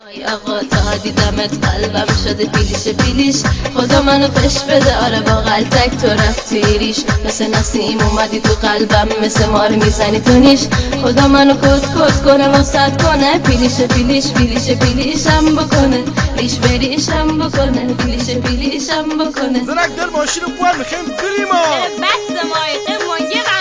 ای آقا تا دیدمت قلبم شده پیلیش خدا منو پش بده آره با قلتک تو رفتی ریش مثل نسیم اومدی تو قلبم مثل مار میزنی تو نیش خدا منو کس کنه وسط کنه پیلیشم بکنه ریش بریشم بکنه پیلیشم بکنه زنک دل ماشین رو بوار میخوایم بریم بس مایقه ما یه